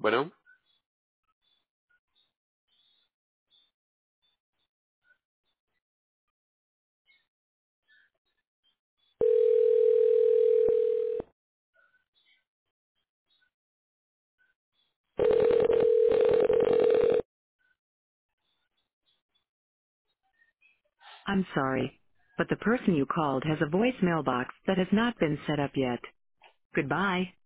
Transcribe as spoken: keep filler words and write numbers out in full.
Bueno, I'm sorry, but the person you called has a voicemail box that has not been set up yet. Goodbye.